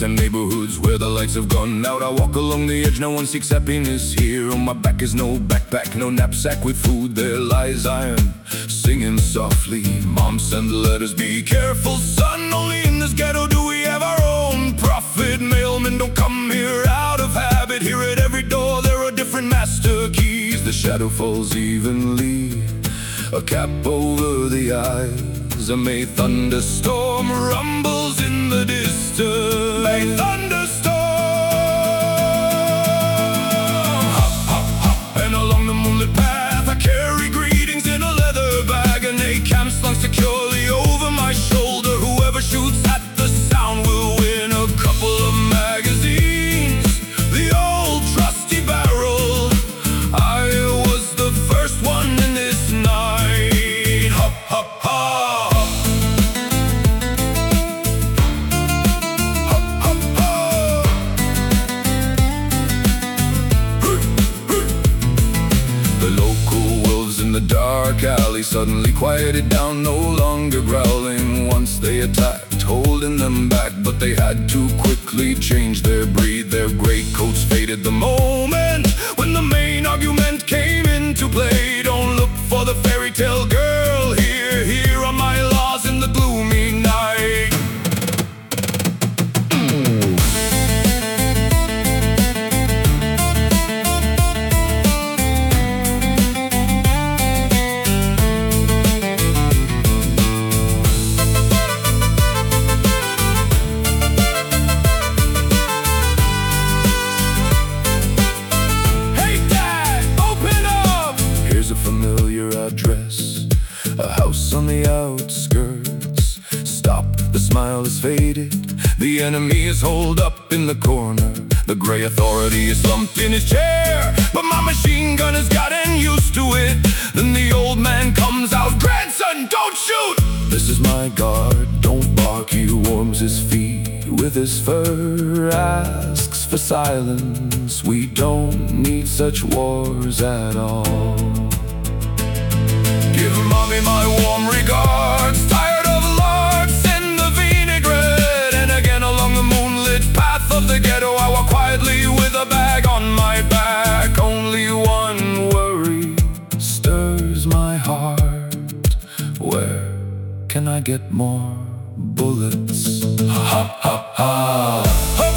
and neighborhoods where the lights have gone out. I walk along the edge, no one seeks happiness here. On my back is no backpack, no knapsack with food. There lies iron, singing softly. Mom send the letters, be careful son. Only in this ghetto do we have our own prophet. Mailmen don't come here out of habit. Here at every door there are different master keys. The shadow falls evenly, a cap over the eyes. A May thunderstorm rumbles in the distance. May thunderstorm. Hop, hop, hop. And along the moonlit path I carry greetings in a leather bag. An ACAM slung securely over my shoulder. Whoever shoots at the sound will win a couple of magazines. The old trusty barrel, I was the first one in this night. Hop, hop, hop. The dark alley suddenly quieted down, no longer growling. Once they attacked, holding them back, but they had to quickly change their breed. Their great coats faded the moment when the main argument came into play. Don't look for the fairy tale girl here. Here are my laws in the gloomy night. Address, a house on the outskirts. Stop, the smile is faded. The enemy is holed up in the corner. The gray authority is slumped in his chair, but my machine gun has gotten used to it. Then the old man comes out, grandson, don't shoot! This is my guard, don't bark. He warms his feet with his fur, asks for silence. We don't need such wars at all. Give mommy my warm regards. Tired of larks, send the vinaigrette. And again along the moonlit path of the ghetto I walk quietly with a bag on my back. Only one worry stirs my heart. Where can I get more bullets? Ha ha ha.